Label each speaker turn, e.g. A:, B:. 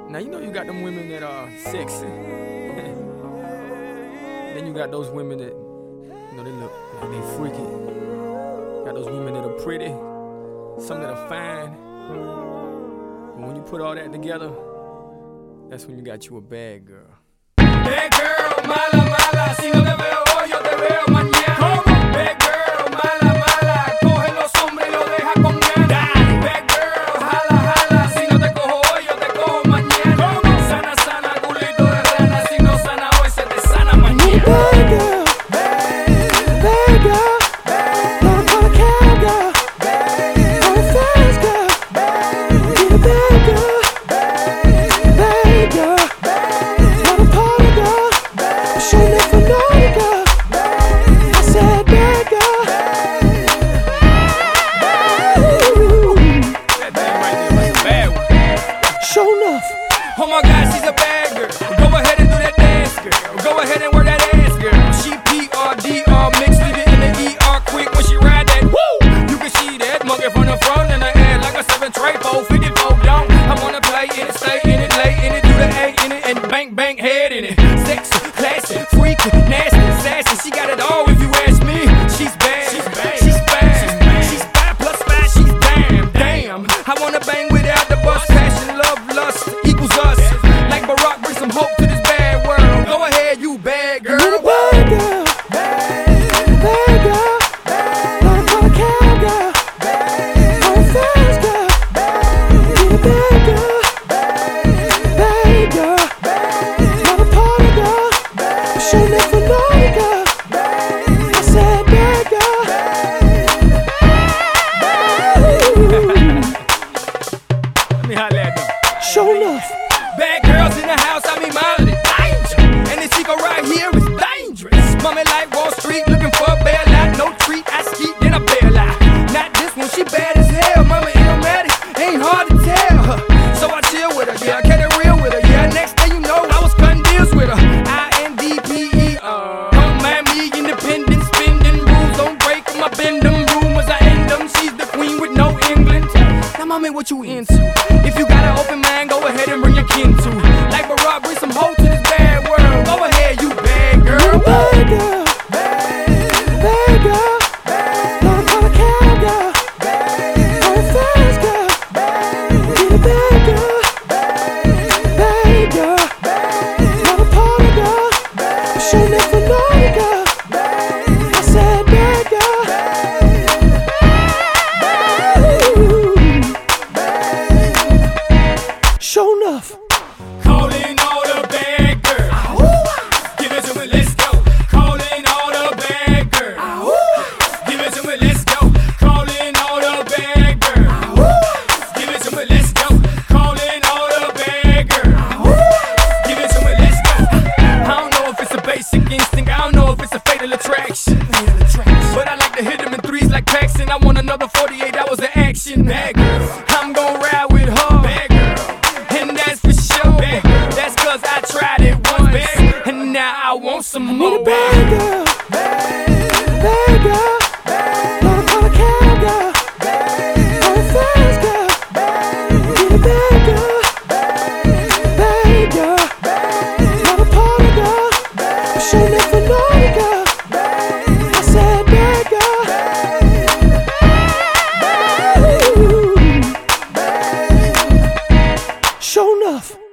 A: Now you know you got them women that are sexy. Then you got those women that, you know, they look like they freaky. Got those women that are pretty, some that are fine. And when you put all that together, that's when you got you a bad girl.
B: Bad girl, mala, mala, si no te veo hoy, yo te veo mañana. Bad girl, mala, mala, coge los hombres y lo deja con ganas. Bad girl, jala, jala, si no te cojo hoy, yo te cojo mañana. Sana, sana, culito de rana, si no sana hoy, se te sana mañana.
C: Bad girl, bad girl, not a kind of cowgirl, not a fast girl, get a bad girl, bad girl, not a party girl, show me for naughty girl. I said bad girl.
A: That thing right there was a bad one.
C: Show enough.
B: Oh my God, she's a bad girl. Go ahead and do that dance, girl. Go ahead and work that ass, girl. She P-R-D-R mixed, leave it in the E-R quick when she ride that. Woo! You can see that monkey from the front and the head like a 7-tray, 454 down. I wanna play in it, stay in it, lay in it, do the A in it, and bang, bang, head in it. Sexy, classy, freaky, nasty, sassy. She got it all if you ask me. She's bad, she's bad, she's bad, she's 5 plus 5, she's damn, damn. I wanna bang without the bus, passion, love, lust equals us. Like Barack, bring some hope to this bad world. Go ahead, you bad girl.
C: Get a bad girl, bad girl, not a kind of cowgirl, not a fast girl, get a bad girl, bad girl, not a party girl, show me for naughty girl. I said bad girl.
A: Let me holler at them.
C: Show enough.
B: Bad girls in the house, I mean mild danger. And this chico right here is dangerous. Mommy like Wall Street, looking for a bailout. No treat, I ski, then I bail out. Not this one, she bad as hell. Mama illmatic, ain't hard to tell her. So I chill with her, yeah, I kept it real with her. Yeah, next thing you know, I was cutting deals with her. I-N-D-P-E-R. Don't mind me, independent, spending rules. Don't break them, I bend them. Rumors, I end them. She's the queen with no England. Now, mommy, what you into? If you got an open mind, go ahead and bring your kin to. Like Barack, bring some hope to this bad world. Go ahead, you bad girl.
C: Bad girl, bad girl, not a kind of cowgirl, not a fast girl, get a bad girl, bad girl, not a party girl, show me for naughty girl. I said bad girl. Show enough.
B: Calling all the bad girls. Give it to me, let's go. Calling all the bad girls. Give it to me, let's go. Calling all the bad girls. Give it to me, let's go. Calling all the bad girls. Give it to me, let's go. I don't know if it's a basic instinct. I don't know if it's a fatal attraction. But I like to hit them in threes like Paxton. I want another 48 hours of action. Bad girl, I'm gon' ride with her. Bad girl, and that's for sure. Bad girl, that's cause I tried it once. Bad girl, and now I want some
C: Need
B: more.
C: a bad girl, bad girl, not a kind of cowgirl, not a fast girl, get a bad girl, bad girl, not a party girl, show me for naughty girl. I said bad girl. Show enough.